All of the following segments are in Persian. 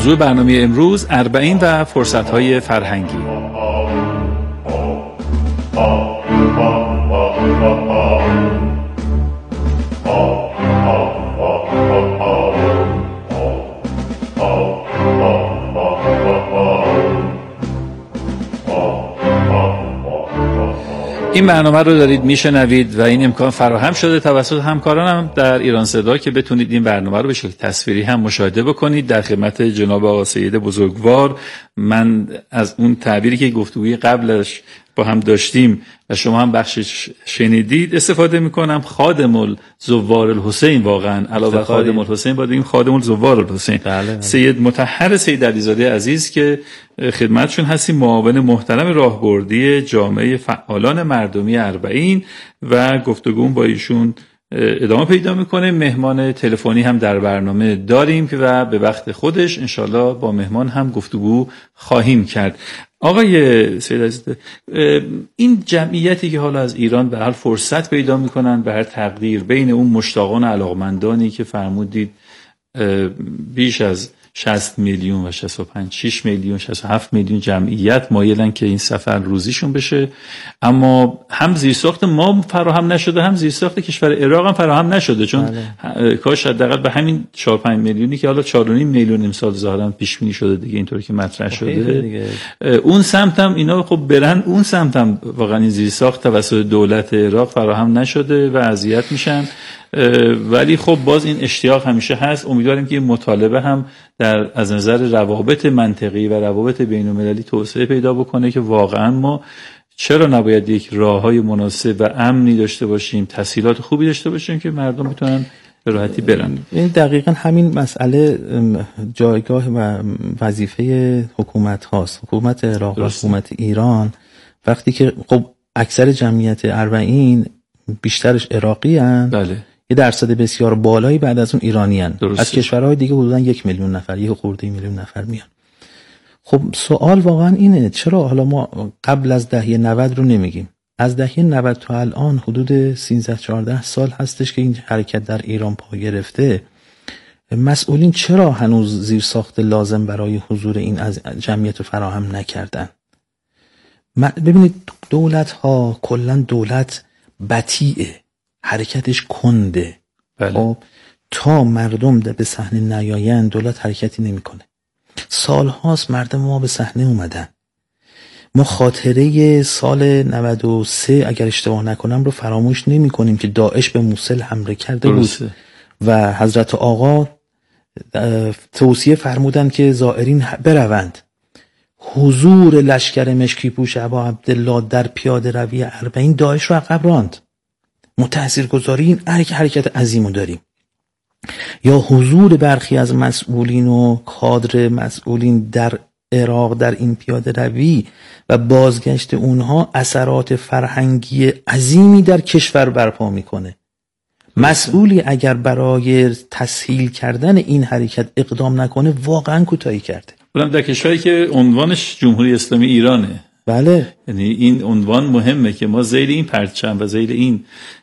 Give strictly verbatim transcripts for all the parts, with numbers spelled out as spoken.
موضوع برنامه امروز اربعین و فرصت‌های فرهنگی. این برنامه رو دارید میشنوید و این امکان فراهم شده توسط همکارانم در ایران صدا که بتونید این برنامه رو به شکل تصویری هم مشاهده بکنید. در خدمت جناب آقا سید بزرگوار من از اون تعبیری که گفتگوی قبلش با هم داشتیم و شما هم بخشش شنیدید استفاده میکنم. خادم الزوار الحسین، واقعا علاوه خادم الحسین باید بگیم خادم الزوار الحسین. بله بله. سید مطهر سید علیزاده عزیز که خدمتشون هستیم، معاون محترم راهبردی جامعه فعالان مردمی اربعین و گفتگو با ایشون ادامه پیدا میکنه. مهمان تلفنی هم در برنامه داریم و به وقت خودش انشالله با مهمان هم گفتگو خواهیم کرد. آقای سید عزیز، این جمعیتی که حالا از ایران به هر فرصت پیدا میکنن، به هر تقدیر، بین اون مشتاقان علاقمندانی که فرمودید بیش از شصت میلیون و شصت و پنج شش میلیون شصت و هفت میلیون جمعیت مایلن که این سفر روزیشون بشه، اما هم زیرساخت ما فراهم نشده هم زیرساخت کشور عراق هم فراهم نشده، چون بله. کاش حداقل به همین چهار پنج میلیونی که حالا چهار و نیم میلیون امسال ظاهرا پیش بینی شده دیگه، اینطوری که مطرح شده دیگه. اون سمت هم اینا خب برن اون سمت هم واقعا این زیرساخت توسط دولت عراق فراهم نشده و اذیت میشن، ولی خب باز این اشتیاق همیشه هست. امیدواریم که این مطالبه هم در از نظر روابط منطقی و روابط بین‌المللی توسعه پیدا بکنه که واقعا ما چرا نباید یک راههای مناسب و امنی داشته باشیم، تسهیلات خوبی داشته باشیم که مردم بتونن به راحتی برن. این دقیقاً همین مسئله جایگاه و وظیفه حکومت هاست، حکومت عراق و حکومت ایران. وقتی که خب اکثر جمعیت اربعین بیشترش عراقی هستند، بله، یه درصد بسیار بالایی بعد از اون ایرانی هستند. از کشورهای دیگه حدوداً یک میلیون نفر، یک خورده میلیون نفر میان. خب سوال واقعا اینه چرا حالا ما قبل از دهه نود رو نمیگیم؟ از دهه نود تا الان حدود سیزده چهارده سال هستش که این حرکت در ایران پا گرفته. مسئولین چرا هنوز زیرساخت لازم برای حضور این از جمعیت رو فراهم نکردن؟ ببینید دولت ها کلا دولت بطیئه، حرکتش کنده. بله. خب تا مردم به صحنه نیایند دولت حرکتی نمیکنه. سال هاست مردم ما به صحنه اومدن. ما خاطره سال نود و سه اگر اشتباه نکنم رو فراموش نمی کنیم که داعش به موصل حمله کرده درسته. بود و حضرت آقا توصیه فرمودن که زائرین بروند. حضور لشکر مشکی پوش ابا عبدالله در پیاده روی اربعین داعش رو عقب راند. متاثرگذاری این حرکت عظیمو داریم. یا حضور برخی از مسئولین و کادر مسئولین در عراق در این پیاده روی و بازگشت اونها اثرات فرهنگی عظیمی در کشور برپا میکنه. مسئولی اگر برای تسهیل کردن این حرکت اقدام نکنه واقعا کوتاهی کرده. اونم در کشوری که عنوانش جمهوری اسلامی ایرانه. بله، یعنی این عنوان مهمه که ما زیر این پرچم و زیر این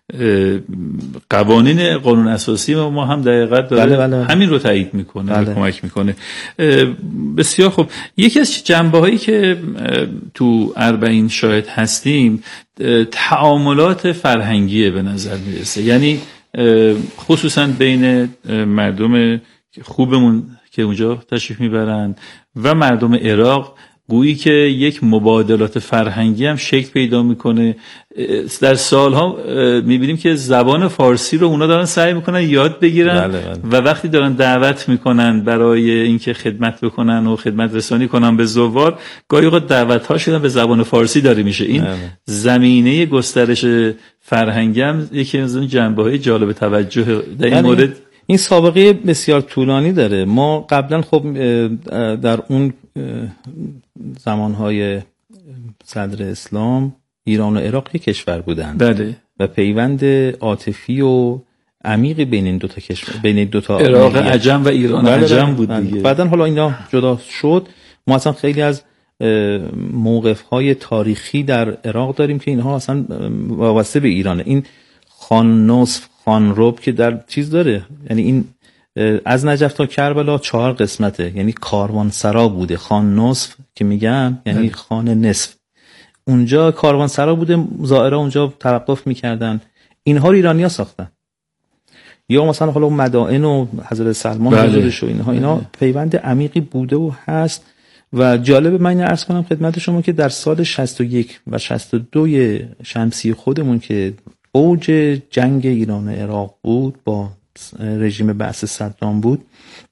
قوانین قانون اساسی ما, ما هم دقیقاً داره بله بله. همین رو تایید میکنه بله. و کمک میکنه. بسیار خوب. یکی از جنبه‌هایی که تو اربعین شاهد هستیم تعاملات فرهنگیه به نظر میرسه، یعنی خصوصا بین مردم خوبمون که اونجا تشریف میبرن و مردم عراق، گویی که یک مبادلات فرهنگی هم شکل پیدا میکنه. در سالها میبینیم که زبان فارسی رو اونا دارن سعی میکنن یاد بگیرن. بله بله. و وقتی دارن دعوت میکنن برای اینکه خدمت بکنن و خدمت رسانی کنن به زوار، گاهی اوقات دعوت ها شدن به زبان فارسی داره میشه. این بله. زمینه گسترش فرهنگی هم یکی از اون جنبه‌های جالب توجه در این مورد. این سابقه بسیار طولانی داره. ما قبلا خب در اون زمانهای صدر اسلام ایران و عراق یک کشور بودند. بله. و پیوند عاطفی و عمیقی بین این دو تا کشور، بین این دو تا عراق عجم و ایران بله عجم بله. بود بله. دیگه. بعدن حالا اینا جدا شد. ما اصلا خیلی از موقف‌های تاریخی در عراق داریم که اینها اصلا وابسته به ایرانه. این خان نصف خان رب که در چیز داره، یعنی این از نجف تا کربلا چهار قسمته، یعنی کاروانسرا بوده، خان نصف که میگن یعنی خان نصف. اونجا کاروانسرا بوده، زائرها اونجا توقف میکردن. اینها رو ایرانی‌ها ساختن. یا مثلا حالا مدائن و حضرت سلمان حضورش و اینها اینا پیوند عمیقی بوده و هست. و جالب من عرض کنم خدمت شما که در سال شصت و یک و شصت و دو شمسی خودمون که اوج جنگ ایران و عراق بود با رژیم بعث صدام بود،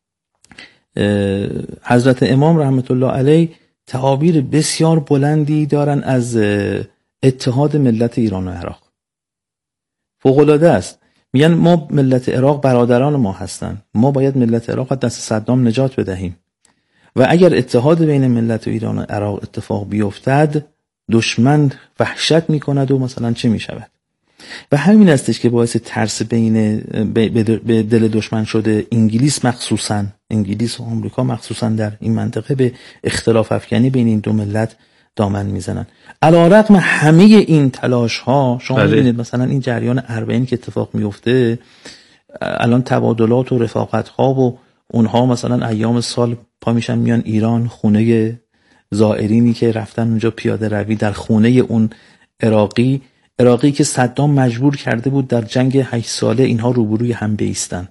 حضرت امام رحمت الله علیه تعابیر بسیار بلندی دارن از اتحاد ملت ایران و عراق. فوق‌العاده است. میگن ما ملت عراق برادران ما هستن، ما باید ملت عراق از دست صدام نجات بدهیم و اگر اتحاد بین ملت و ایران و عراق اتفاق بیفتد دشمن وحشت میکند و مثلا چه میشود. و همین استش که باعث ترس بین به دل دشمن شده. انگلیس مخصوصا انگلیس و آمریکا مخصوصا در این منطقه به اختلاف افکنی بین این دو ملت دامن میزنن. علی‌رغم همه این تلاش ها شما بله. ببینید مثلا این جریان اربعین که اتفاق میفته، الان تبادلات و رفاقت ها و اونها مثلا ایام سال پا میشن میان ایران، خونه زائرینی که رفتن اونجا پیاده روی در خونه اون عراقی عراقی که صدام مجبور کرده بود در جنگ هشت ساله اینها روبروی هم بایستن.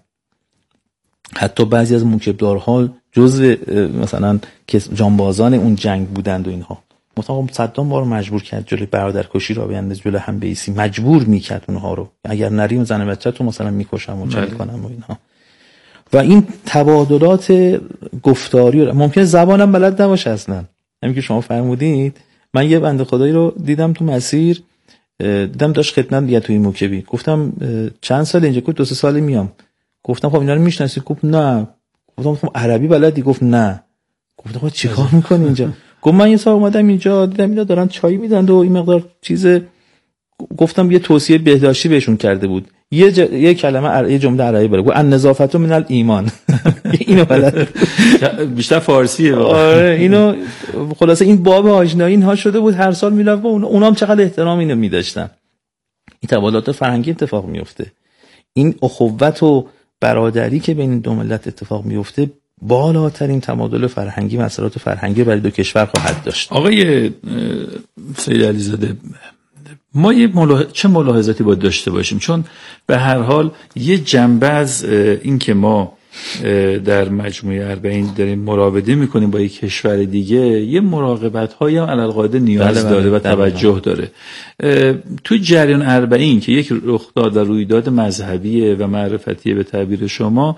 حتی بعضی از موکبدارها جزء مثلا که جانبازان اون جنگ بودند و اینها. مثلا صدام ما رو مجبور کرد جلوی برادرکشی را بیاندازه، جلوی هم بایستی، مجبور میکرد اونها رو. اگر نریم زن بچه تو مثلا میکشم و چه میکنم و اینها. و این تبادلات گفتاری ممکن زبانم بلد نباشه اصلا. همین که شما فرمودید، من یه بنده خدایی رو دیدم تو مسیر، دیدم داشت خدمت دیگه توی موکبی. گفتم چند سال اینجا؟ گفت دو سه سالی میام. گفتم خب اینا رو میشناسی؟ گفت نه. گفتم خب عربی بلدی؟ گفت نه. گفتم خب چیکار میکنی اینجا؟ گفت من یه سال اومدم اینجا دیدم اینا دارن چای میدن و این مقدار چیز. گفتم یه توصیه بهداشتی بهشون کرده بود، یه ج... یه کلمه ار... یه جمله عربی بره، گفت النظافت من الایمان. اینو بلد بیشتر فارسیه. آره اینو خلاصه این باب آشنایی اینها شده بود، هر سال میرفت و اونا هم چقدر احترام اینو میداشتن. این تبادلات فرهنگی اتفاق میفته، این اخوت و برادری که بین دو ملت اتفاق میفته بالاترین تبادل فرهنگی و اثرات فرهنگی برای دو کشور خواهد داشت. آقای سید علیزاده، ما یه ملاح... چه ملاحظاتی باید داشته باشیم؟ چون به هر حال یه جنبه از این که ما در مجموعه اربعین داریم مراوده میکنیم با یک کشور دیگه، یه مراقبت هایی هم علالقاعده نیاز بله داره بله و توجه داره. تو جریان اربعین که یک رخداد و رویداد مذهبیه و معرفتیه به تعبیر شما،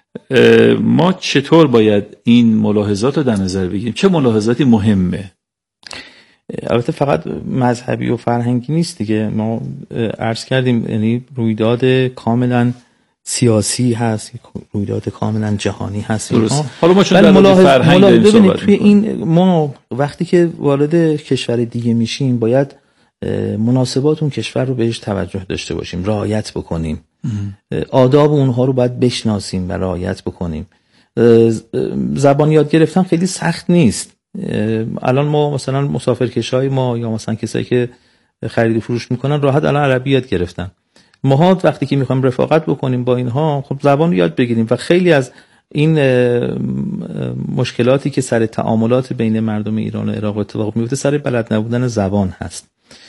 ما چطور باید این ملاحظات رو در نظر بگیریم؟ چه ملاحظاتی مهمه؟ البته فقط مذهبی و فرهنگی نیست دیگه، ما عرض کردیم یعنی رویداد کاملا سیاسی هست، رویداد کاملا جهانی هست. حالا ما چون در مورد فرهنگ داریم صحبت توی این ما وقتی که وارد کشور دیگه میشیم باید مناسبات اون کشور رو بهش توجه داشته باشیم، رعایت بکنیم، آداب اونها رو باید بشناسیم و رعایت بکنیم. زبان یاد گرفتن خیلی سخت نیست. الان ما مثلا مسافرکشای ما یا مثلا کسایی که خرید و فروش میکنن راحت الان عربی یاد گرفتن. ما وقتی که میخوایم رفاقت بکنیم با اینها خب زبان رو یاد بگیریم و خیلی از این مشکلاتی که سر تعاملات بین مردم ایران و عراق اتفاق میفته سر بلد نبودن زبان هست.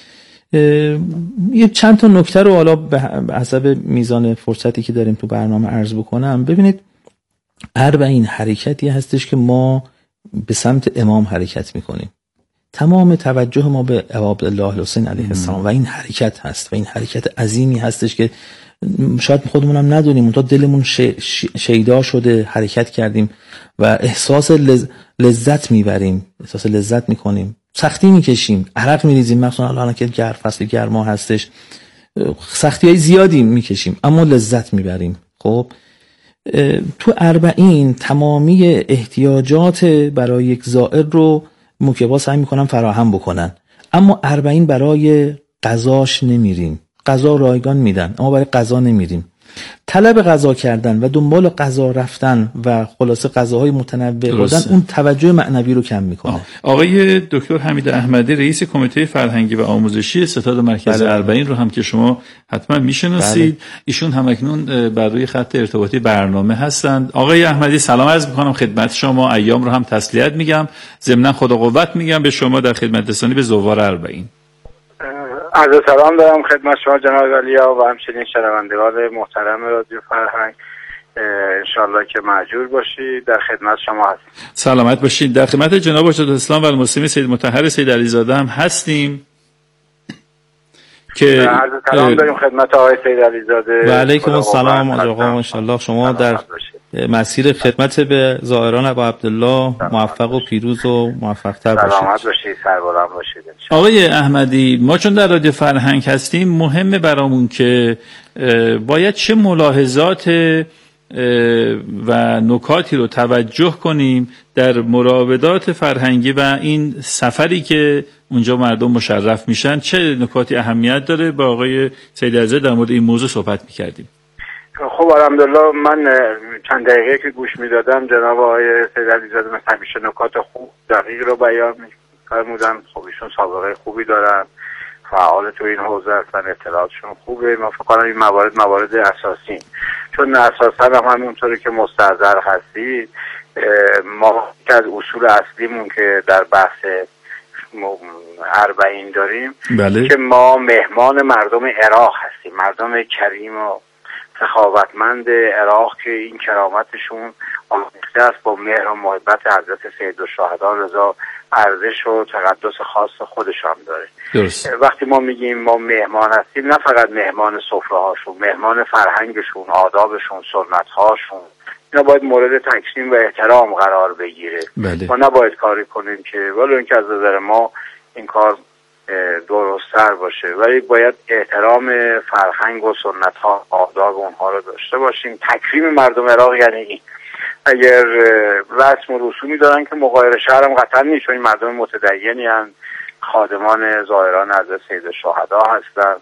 یه چند تا نکته رو حالا به حسب میزان فرصتی که داریم تو برنامه عرض بکنم. ببینید اربعین حرکتی هستش که ما به سمت امام حرکت میکنیم. تمام توجه ما به عبدالله الحسین علیه السلام و این حرکت هست و این حرکت عظیمی هستش که شاید خودمون هم ندونیم تا دلمون شیدا شده حرکت کردیم و احساس لز... لذت میبریم، احساس لذت میکنیم، سختی میکشیم، عرق میریزیم، مثلا الان که گرم فصل گرما هستش سختی های زیادی میکشیم اما لذت میبریم. خب تو اربعین تمامی احتیاجات برای یک زائر رو موکبا سعی میکنن فراهم بکنن، اما اربعین برای قضاش نمیریم. قضا رایگان میدن اما برای قضا نمیریم. طلب غذا کردن و دنبال غذا رفتن و خلاصه غذاهای متنوع بودن اون توجه معنوی رو کم میکنه. آقای دکتر حمید احمدی رئیس کمیته فرهنگی و آموزشی ستاد مرکز بله. اربعین رو هم که شما حتما میشناسید. بله. ایشون همکنون بر روی خط ارتباطی برنامه هستند. آقای احمدی سلام عرض میکنم خدمت شما، ایام رو هم تسلیت میگم، ضمن خدا قوت میگم به شما در خدمت رسانی به زوار اربعین. عرض سلام دارم خدمت شما جناب ولیا و همچنین شنوندگان محترم رادیو فرهنگ. انشالله که مأجور باشید، در خدمت شما هستیم. سلامت باشید. در خدمت جناب حجت الاسلام و المسلمین سید مطهر سید علیزاده هم هستیم که عرض سلام داریم خدمت آقای سید علیزاده. و علیکم السلام آقا، انشالله شما در مسیر خدمت به زائران ابا عبدالله موفق و پیروز و موفق‌تر باشید. سلامت باشید، سربلند باشید. آقای احمدی، ما چون در رادیو فرهنگ هستیم مهمه برامون که باید چه ملاحظات و نکاتی رو توجه کنیم در مراودات فرهنگی و این سفری که اونجا مردم مشرف میشن، چه نکاتی اهمیت داره؟ با آقای سید علیزاده در مورد این موضوع صحبت میکردیم. خب الحمدلله من چند دقیقه که گوش میدادم جناب آقای سید علیزاده مثل همیشه نکات خوب دقیق رو بیان فرمودن. خب ایشون سابقه خوبی دارن، فعال تو این حوزه هستن، اطلاعاتشون خوبه. ما فکر کنم این موارد موارد اساسی، چون اساسا هم همونطوری که مستحضر هستی ما که از اصول اصلیمون که در بحث اربعین داریم بله. که ما مهمان مردم عراق هستیم، مردم کریم و سخاوتمند عراق که این کرامتشون آمیخته است با مهر و محبت حضرت سیدالشهدا رضا ارزش و تقدس خاص خودش هم داره. درست. وقتی ما میگیم ما مهمان هستیم، نه فقط مهمان سفره هاشون، مهمان فرهنگشون، آدابشون، سنت هاشون، اینا باید مورد تکریم و احترام قرار بگیره. بله. ما نباید کاری کنیم که ولی اینکه از نظر ما این کار درست‌تر باشه، ولی باید احترام فرهنگ و سنت ها، آداب اونها رو داشته باشیم. تکریم مردم عراق یعنی این. اگر رسم و رسومی دارن که مغایر شهرم قطعا نیست، چون این مردم متدینی هستند، خادمان زائران حضرت سیدالشهدا هستند،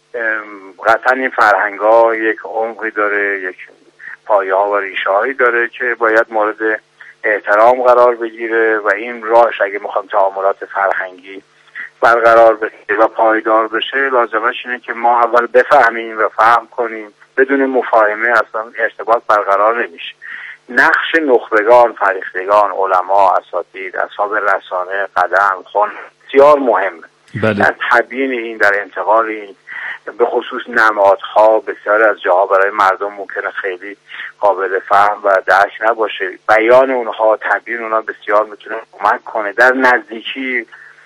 قطعا این فرهنگ ها یک عمقی داره، یک پایه ها و ریشه هایی داره که باید مورد احترام قرار بگیره و این راهش اگه میخوام تعاملات فرهنگی برقرار بشه و پایدار بشه، لازمش اینه که ما اول بفهمیم و فهم کنیم. بدون مفاهمه اصلا ارتباط برقرار نمیشه. نقش نخبگان، فرهیختگان، علما، اساتید، اصحاب رسانه، قدم، خون بسیار مهمه. بله. در تبیین این، در انتقال این، به خصوص نمادها بسیار از جاها برای مردم ممکنه خیلی قابل فهم و درک نباشه. بیان اونها، تبیین اونها بسیار میتونه کمک کنه. در نزدیکی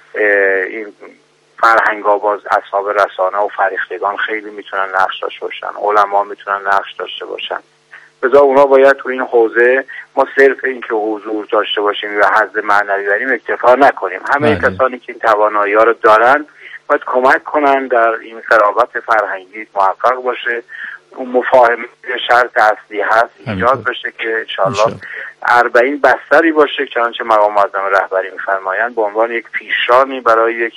این فرهنگ ها باز اصحاب رسانه و فرهیختگان خیلی میتونن نقش داشته باشن، علما میتونن نقش داشته باشن. بذار اونا باید تو این حوزه ما صرف این که حضور داشته باشیم و حظ معنوی بریم اکتفا نکنیم. همه بله. کسانی که این توانایی ها رو دارن باید کمک کنن در این قرابت فرهنگی موفق باشه. اون مفاهمه شرط اصلی هست ایجاد بشه که انشالله اربعین بستری باشه چنانچه مقام معظم رهبری می‌فرمایند به عنوان یک پیشرانی برای یک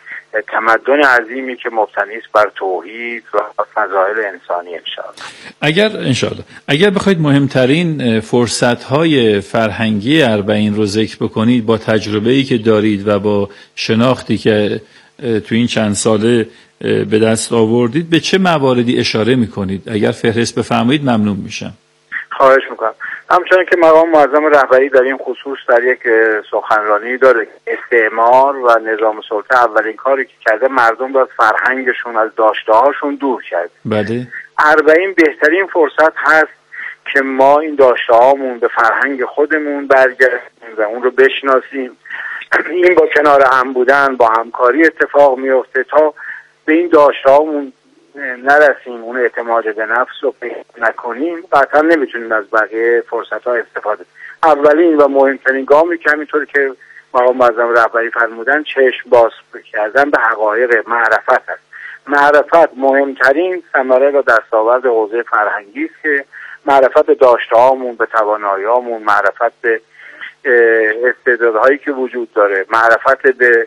تمدن عظیمی که مبتنی است بر توحید و فضایل انسانی انشالله. اگر انشالله اگر بخواید مهمترین فرصت‌های فرهنگی اربعین رو ذکر بکنید با تجربه‌ای که دارید و با شناختی که تو این چند ساله به دست آوردید، به چه مواردی اشاره میکنید؟ اگر فهرست بفرمایید ممنون میشم. خواهش میکنم. همچنان که مقام معظم رهبری در این خصوص در یک سخنرانی داره، استعمار و نظام سلطه اولین کاری که کرده مردم رو از فرهنگشون، از داشته‌هاشون دور کرد. بله. اربعین بهترین فرصت هست که ما این داشته‌هامون به فرهنگ خودمون برگردیم و اون رو بشناسیم. این با کنار هم بودن، با همکاری اتفاق میفته تا به این داشته‌هامون نرسیم، اون اعتماد به نفس رو پیدا نکنیم، قطعا نمیتونیم از بقیه فرصت‌ها استفاده. اولین و مهمترین گامی که همینطور که مقام معظم رهبری فرمودن چشم باز کردن به حقایق معرفت است. معرفت مهمترین ثمره و دستاورد حوزه فرهنگی است که معرفت داشته‌هامون، به توانایی‌هامون، معرفت به استعدادهایی که وجود داره، معرفت به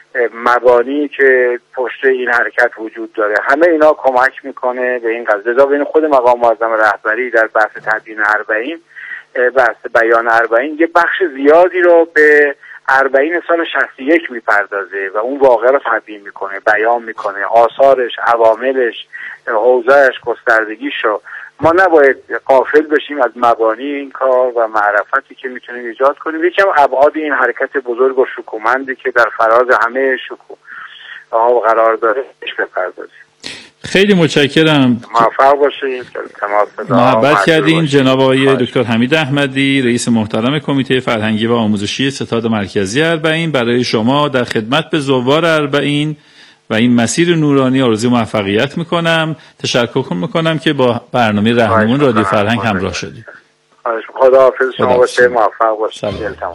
مبانی که پشت این حرکت وجود داره، همه اینا کمک میکنه به این قضیه. لذا بین خود مقام معظم رهبری در بحث تدوین اربعین، بحث بیان اربعین، یه بخش زیادی رو به اربعین سال شصت و یک میپردازه و اون واقعه رو تبیین میکنه، بیان میکنه، آثارش، عواملش، حوزهش، گستردگیش رو. ما نباید غافل بشیم از مبانی این کار و معرفتی که میتونیم ایجاد کنیم. یکم ابعاد این حرکت بزرگ و شکومندی که در فراز همه شکوه قرار داره بپردازیم. خیلی متشکرم. موفق باشید. محبت کردین جناب آقای دکتر حمید احمدی، رئیس محترم کمیته فرهنگی و آموزشی ستاد مرکزی اربعین، برای شما در خدمت به زوار اربعین و این مسیر نورانی آرزوی موفقیت میکنم. تشکر میکنم که با برنامه رهنمون رادیو فرهنگ همراه شدید. خداحافظ. شما باشه، موفق باشید.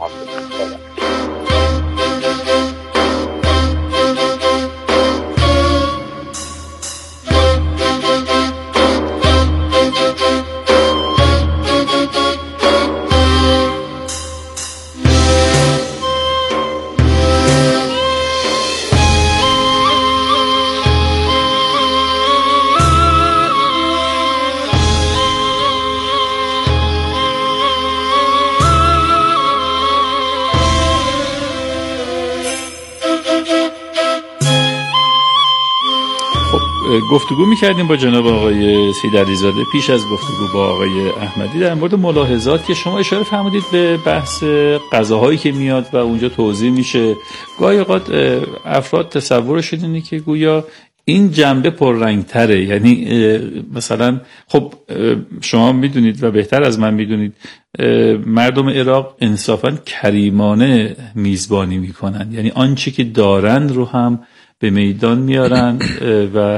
گفتگو می‌کردیم با جناب آقای سید علیزاده پیش از گفتگو با آقای احمدی در مورد ملاحظات که شما اشاره فرمودید به بحث غذاهایی که میاد و اونجا توضیح میشه. گاهی اوقات افراد تصورشون اینه که گویا این جنبه پررنگ‌تره، یعنی مثلا خب شما میدونید و بهتر از من میدونید مردم عراق انصافاً کریمانه میزبانی میکنن، یعنی آنچه که دارند رو هم به میدان میارن و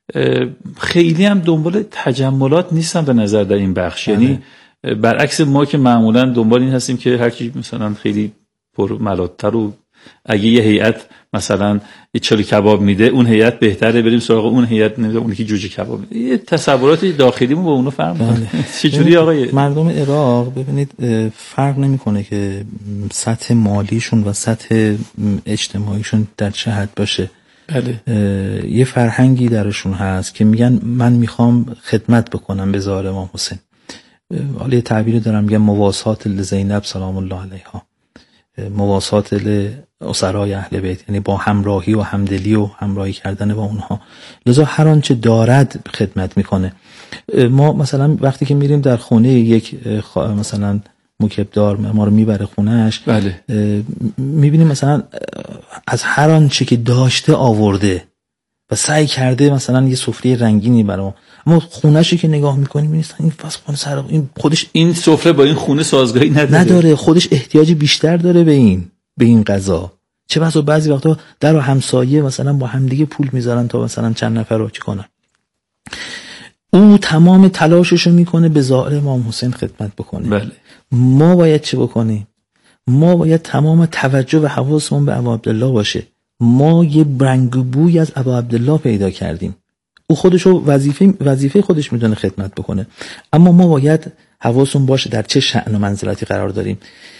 خیلی هم دنبال تجملات نیستن به نظر در این بخش. یعنی برعکس ما که معمولا دنبال این هستیم که هر کی مثلا خیلی پر ملات‌تر و اگه یه هیئت مثلا یه چلو کباب میده اون هیئت بهتره بریم سراغ اون هیئت، نمیده اون که جوجه کباب میده. یه تصورات داخلیمون با اونو فرق میکنه. چجوری آقای مردم عراق ببینید فرق نمیکنه که سطح مالیشون و سطح اجتماعیشون در چه حد باشه. بله. یه فرهنگی درشون هست که میگن من میخوام خدمت بکنم به زار امام حسین. حالا یه تعبیری دارم میگن مواسات لزینب سلام الله علیها، مواسات لاسرای اهل بیت، یعنی با همراهی و همدلی و همراهی کردن با اونها. لذا هر آنچه دارد خدمت میکنه. ما مثلا وقتی که میریم در خونه یک مثلا موکبدار ما رو میبره خونهش، بله. میبینیم مثلا از هر آنچه که داشته آورده و سعی کرده مثلا یه سفره رنگینی برام، اما خونه‌شو که نگاه میکنیم می‌بینیم این فاز سر این خودش این سفره با این خونه سازگاری نداره. نداره خودش احتیاج بیشتر داره به این به این غذا. چه بسا بعضی وقتا در همسایه مثلا با همدیگه پول میذارن تا مثلا چند نفر رو چی کنن. او تمام تلاششو میکنه به زائر امام حسین خدمت بکنه. بله. ما باید چه بکنیم؟ ما باید تمام توجه و حواسمون به ابا عبدالله باشه. ما یه رنگ بوی از ابا عبدالله پیدا کردیم. او خودشو وظیفه وظیفه خودش میدونه خدمت بکنه، اما ما باید حواسمون باشه در چه شأن و منزلتی قرار داریم.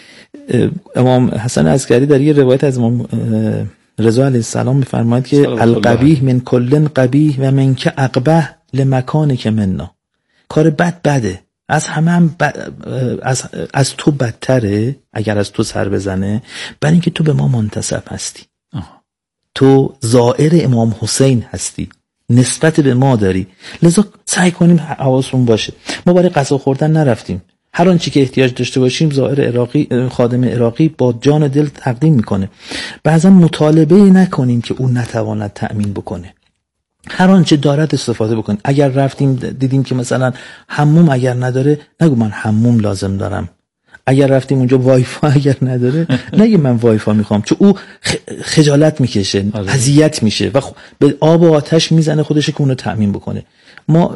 امام حسن عسکری در یه روایت از امام رضا علیه السلام میفرماید که القبیح من کلن قبیح و من که اقبح لمکان که مننا. کار بد بده، از همه هم بد، از از تو بدتره اگر از تو سر بزنه، برای اینکه تو به ما منتسب هستی. آه. تو زائر امام حسین هستی، نسبت به ما داری. لذا سعی کنیم حواسمون باشه. ما برای غذا خوردن نرفتیم، هر آنچه که احتیاج داشته باشیم زائر عراقی، خادم عراقی با جان و دل تقدیم میکنه. بعضا مطالبه نکنیم که اون نتواند تأمین بکنه، هر آنچه دارد استفاده بکنیم. اگر رفتیم دیدیم که مثلا حموم اگر نداره، نگو من حموم لازم دارم. اگر رفتیم اونجا وای فای اگر نداره، نگی من وای فای میخوام، چون او خجالت میکشه، اذیت میشه و به آب و آتش میزنه خودش که اونو تأمین بکنه. ما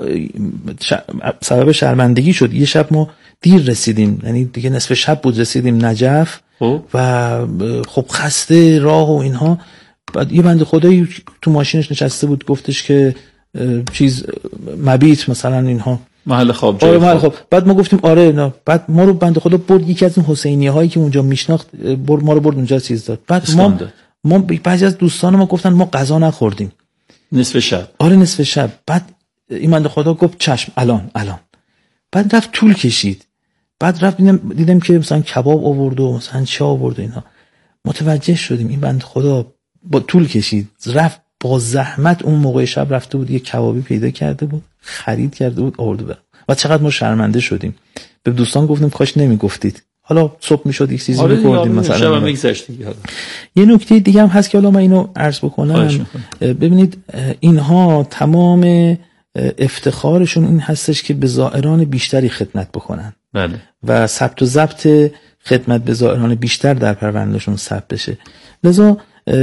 سبب شرمندگی شد یه شب ما دیر رسیدیم، یعنی دیگه نصف شب بود، رسیدیم نجف و خب خسته راه و اینها. بعد یه بنده خدایی تو ماشینش نشسته بود، گفتش که چیز مبیت مثلا اینها محل خواب جای محل خواب. بعد ما گفتیم آره نه. بعد ما رو بنده خدا برد یکی از این حسینی هایی که اونجا میشناخت، برد ما رو برد اونجا چیز داد. بعد ما ما بعضی از دوستان ما گفتن ما غذا نخوردیم نصف شب. آره نصف شب. بعد این بنده خدا گفت چشم الان الان. بعد رفت طول کشید. بعد رفت دیدم, دیدم که مثلا کباب آورد و مثلا چه آورد اینا. متوجه شدیم این بنده خدا با طول کشید رفت با زحمت اون موقع شب رفته بود یه کبابی پیدا کرده بود خرید کرده بود آورد برام. و چقدر ما شرمنده شدیم. به دوستان گفتیم کاش نمیگفتید. حالا صبح میشد یک چیزی آره می‌خوردیم مثلا. شب میگذشت دیگه. یه نکته دیگه هم هست که حالا من اینو عرض بکنم. ببینید اینها تمام افتخارشون این هستش که به زائران بیشتری خدمت بکنن. بله. و ثبت و ضبط خدمت به زائران بیشتر در پروندهشون ثبت بشه. لذا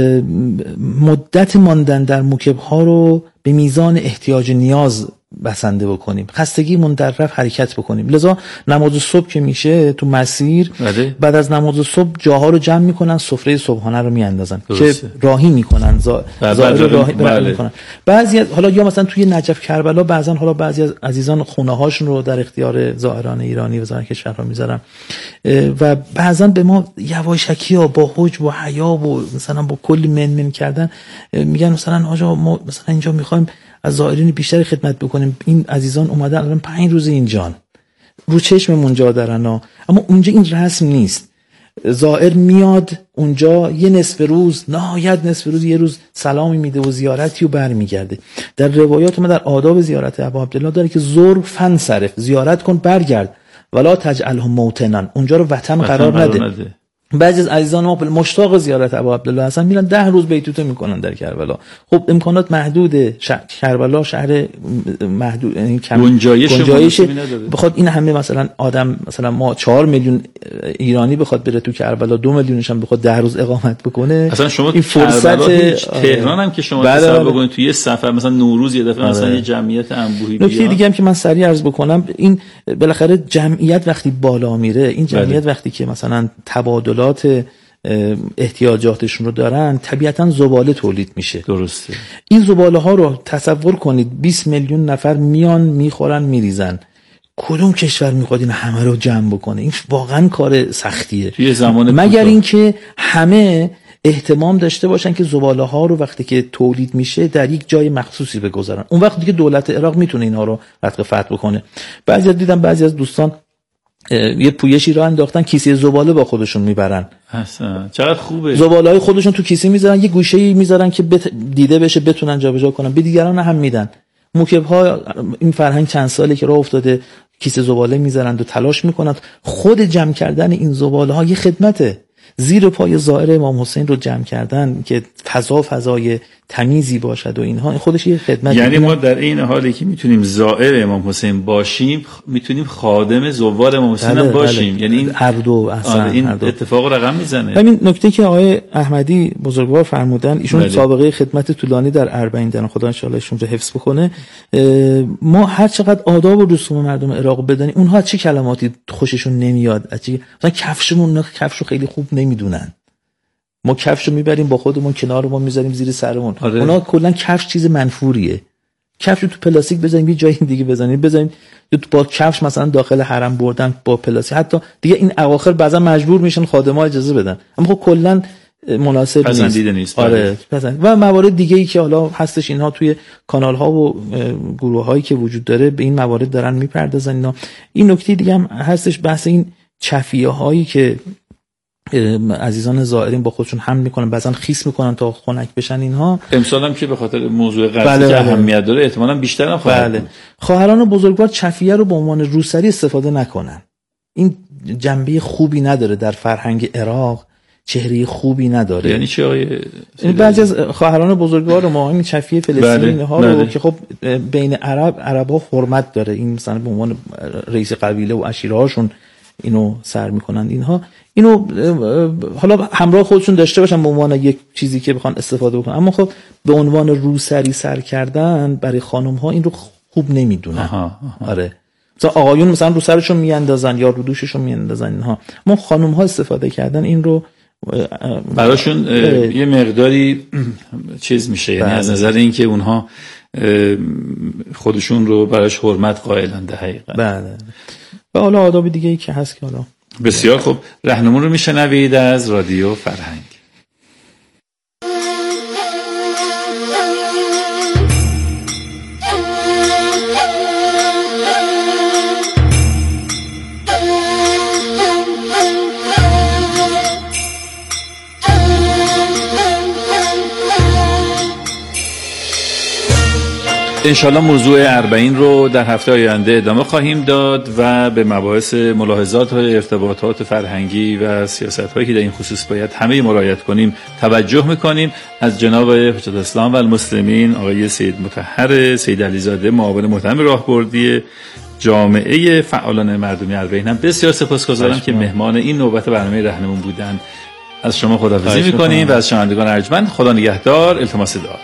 مدت ماندن در موکب ها رو به میزان احتیاج نیاز بسنده بکنیم. خستگی مندرف حرکت بکنیم. لذا نماز صبح که میشه تو مسیر بله. بعد از نماز صبح جاها رو جمع میکنن سفره صبحانه رو میاندازن که راهی میکنن زائر راهی بله. میکنن. بعضی از حالا یا مثلا توی نجف کربلا بعضن حالا بعضی از عزیزان خونه هاشون رو در اختیار زائران ایرانی و زائران کشورها میذارن و بعضن به ما یواشکی ها با حجب و حیا و مثلا با کلی منمن کردن میگن مثلا آقا ما مثلا اینجا میخوایم از زائرین بیشتر خدمت بکنیم. این عزیزان اومدن الان پنج روز اینجان رو چشممون جا دارن ها. اما اونجا این رسم نیست. زائر میاد اونجا یه نصف روز نهایت نصف روز یه روز سلامی میده و زیارتی و برمیگرده. در روایات ما در آداب زیارت ابا عبدالله داره که زور فن صرف زیارت کن برگرد ولا تجعلهم موطنا اونجا رو وطن, وطن قرار نده, نده. بعضی از عزیزان ما مشتاق زیارت ابا عبدالله هستن میرن ده روز بیتوته میکنن در کربلا. خب امکانات محدوده. شهر کربلا شهر محدود یعنی کم گنجایش بخواد این همه مثلا آدم مثلا ما چهار میلیون ایرانی بخواد بره تو کربلا دو میلیونش هم بخواد ده روز اقامت بکنه. اصلا شما این فرصت تهران هم که شما تصور بکنید توی یه سفر مثلا نوروز یه دفعه مثلا یه جمعیت انبوهی بیاد. نکته دیگه هم که من سریع عرض بکنم این بالاخره جمعیت وقتی بالا میره این جمعیت بله. وقتی که مثلا تبادلات احتیاجاتشون رو دارن طبیعتاً زباله تولید میشه. درسته. این زباله ها رو تصور کنید بیست میلیون نفر میان میخورن میریزن. کدوم کشور میخواد این همه رو جمع بکنه؟ این واقعا کار سختیه. توی زمان مگر اینکه همه احتمام داشته باشن که زباله ها رو وقتی که تولید میشه در یک جای مخصوصی بگذارن. اون وقت دیگه دولت عراق میتونه اینا رو رتق فتح بکنه. بعضی از دیدم بعضی از دوستان یه پویشی را انداختن کیسه زباله با خودشون میبرن. اصلا چقدر خوبه. زباله‌های خودشون تو کیسه میذارن یه گوشه‌ای میذارن که بت... دیده بشه بتونن جابجا کنن. به دیگران هم میدن. موکب‌ها این فرهنگ چند ساله که راه افتاده کیسه زباله میذارن و تلاش میکنن. خود جمع کردن این زباله‌ها یه خدمته. زیر پای زائر امام حسین رو جمع کردن که فضا فضای تمیزی باشد و اینها خودش یه خدمت. یعنی ما در این حالی که میتونیم زائر امام حسین باشیم میتونیم خادم زوار امام حسین هم باشیم. بله. یعنی این هر دو اصلا این اتفاق رقم میزنه. همین نکته که آقای احمدی بزرگوار فرمودن ایشون بله. سابقه خدمت طولانی در اربعین دارن خدا ان شاء الله ایشون رو حفظ بکنه. ما هر چقدر آداب و رسوم مردم عراق بدونیم اونها چه کلماتی خوششون نمیاد. مثلا کفشمون کفشو خیلی خوب نمیدونن. ما کفشو میبریم با خودمون کنار ما میذاریم زیر سرمون. آره. اونا کلا کفش چیز منفوریه. کفشو تو پلاستیک بزنیم یه جای دیگه بزنیم بزنیم یا با کفش مثلا داخل حرم بردن با پلاستیک حتی دیگه این اواخر بعضا مجبور میشن خادما اجازه بدن. اما خب کلا مناسب نیست. نیست. آره پسند. و موارد دیگه ای که حالا هستش اینها توی کانال ها و گروه هایی که وجود داره به این موارد دارن میپردازن اینا. این نکته دیگه هم هستش بحث این چفیه هایی که عزیزان زائرین با خودشون حمل میکنن بعضن خیس میکنن تا خنک بشن اینها. امسال هم که به خاطر موضوع قرضی بله که بله. اهمیت داره احتمالاً بیشتر هم خواهد بله. خواهران بزرگوار چفیه رو به عنوان روسری استفاده نکنن. این جنبه خوبی نداره در فرهنگ عراق. چهره خوبی نداره. یعنی چی آقای بعضی از خواهران بزرگوار ما این چفیه فلسطینی ها رو بله. که خب بین عرب عربا حرمت داره این مثلا به عنوان رئیس قبیله و عشیره هاشون اینو سر میکنن اینها اینو حالا همراه خودشون داشته باشن به عنوان یک چیزی که بخوان استفاده بکنن اما خب به عنوان روسری سر کردن برای خانم ها این رو خوب نمیدونن. آها، آها. آره مثلا آقایون مثلا رو سرشون میاندازن یا رو دوششون میاندازن اینها. ما خانم ها استفاده کردن این رو براشون یه مقداری چیز میشه. یعنی از نظر اینکه اونها خودشون رو براش حرمت قائلن در حقیقت. بله. و حالا آداب دیگه ای که هست که حالا بسیار خوب. راهنمون رو میشنوید از رادیو فرهنگ. انشالله موضوع اربعین رو در هفته آینده ادامه خواهیم داد و به مباحث ملاحظات و ارتباطات فرهنگی و سیاست هایی که در این خصوص باید همه مراعات کنیم توجه میکنیم. از جناب حجت الاسلام و المسلمین آقای سید مطهر سید علیزاده معاون محترم راهبردی جامعه فعالان مردمی اربعین هم بسیار سپاسگزارم که مهمان این نوبت برنامه رهنمون بودن. از شما خداحافظی میکنیم و از شنوندگان ارجمند خدا نگهدار. التماس دعا.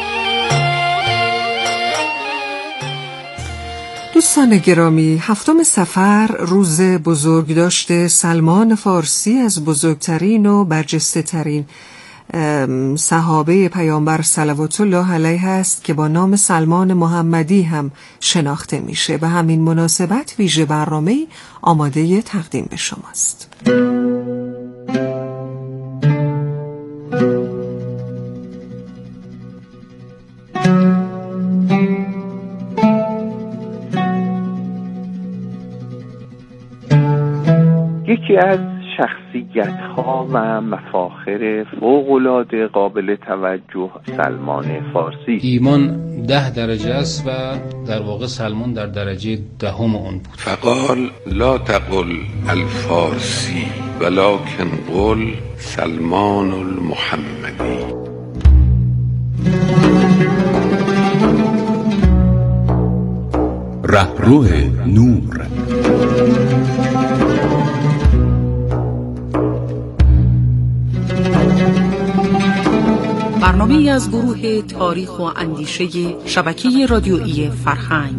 دوستان گرامی، هفتم صفر روز بزرگداشت سلمان فارسی از بزرگترین و برجسته ترین صحابه پیامبر صلوات الله علیه است که با نام سلمان محمدی هم شناخته میشه. به همین مناسبت ویژه برنامه آماده تقدیم به شماست. یکی از شخصیت‌ها و مفاخر فوق‌العاده قابل توجه سلمان فارسی. ایمان ده درجه است و در واقع سلمان در درجه دهم اون بود. فقال لا تقل الفارسی ولكن قل سلمان المحمدی. رهرو نور. برنامه‌ای از گروه تاریخ و اندیشه شبکه رادیویی فرهنگ.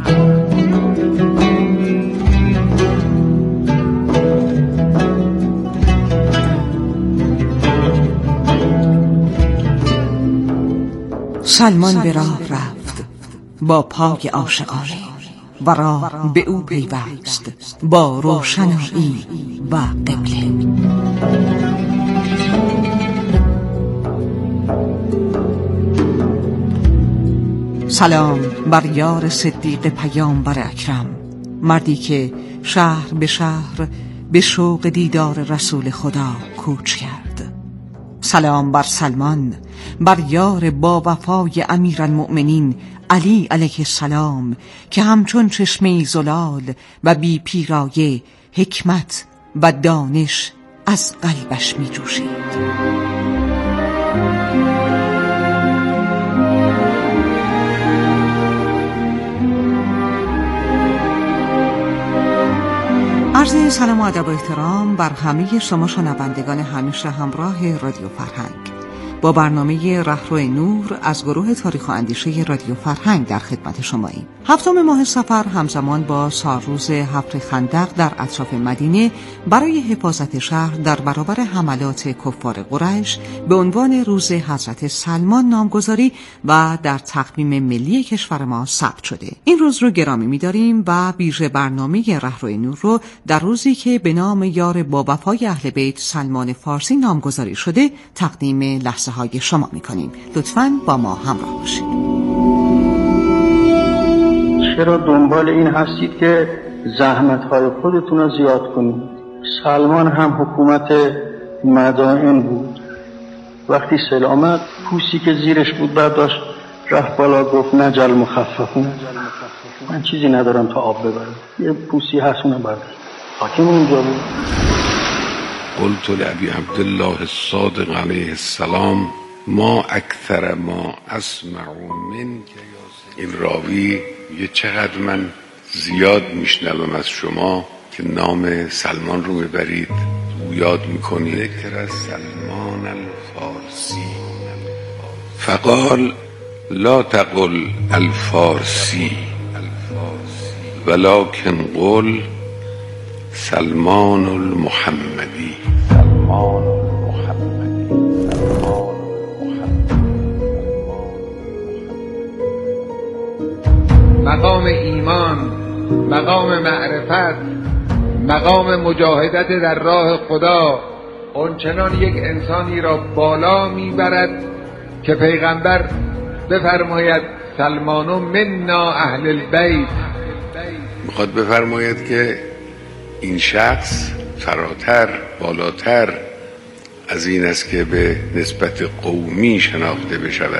سلمان به راه رفت با پای عاشقانه و راه به او پیوست با روشنایی و قبله. سلام بر یار صدیق پیامبر اکرم، مردی که شهر به شهر به شوق دیدار رسول خدا کوچ کرد. سلام بر سلمان، بر یار با وفای امیرالمؤمنین علی علیه السلام که همچون چشمه زلال و بی پیرایه حکمت و دانش از قلبش می جوشید. عرض سلام و ادب و احترام بر همه شما شنوندگان همیشه همراه رادیو فرهنگ. با برنامه رهرو نور از گروه تاریخ و اندیشه رادیو فرهنگ در خدمت شماییم. هفتم ماه صفر همزمان با سالروز حفر خندق در اطراف مدینه برای حفاظت شهر در برابر حملات کفار قریش به عنوان روز حضرت سلمان نامگذاری و در تقویم ملی کشور ما ثبت شده. این روز رو گرامی می‌داریم و ویژه برنامه رهرو نور رو در روزی که به نام یار با وفای اهل بیت سلمان فارسی نامگذاری شده تقدیم لحظه های شما میکنیم. لطفاً با ما همراه باشید. چرا دنبال این هستید که زحمت‌های خودتون رو زیاد کنید؟ سلمان هم حکومت مدائن بود. وقتی سیل آمد پوسی که زیرش بود برداشت رفت بالا گفت نجل مخففون، من چیزی ندارم تا آب ببرم، یه پوسی هستونه برداشت. حاکم اونجا بود. قلت لأبی عبدالله الصادق علیه السلام ما اکثر ما اسمع منک. این راوی یه چقدر من زیاد میشنوم از شما که نام سلمان رو ببرید و یاد میکنید. ذکر سلمان الفارسی. فقال لا تقل الفارسی ولكن قل سلمان المحمدی. سلمان المحمدی. سلمان المحمدی. مقام ایمان، مقام معرفت، مقام مجاهدت در راه خدا اونچنان یک انسانی را بالا میبرد که پیغمبر بفرماید سلمانو منا اهل البیت. میخواد بفرماید که این شخص فراتر، بالاتر از این است که به نسبت قومی شناخته بشود.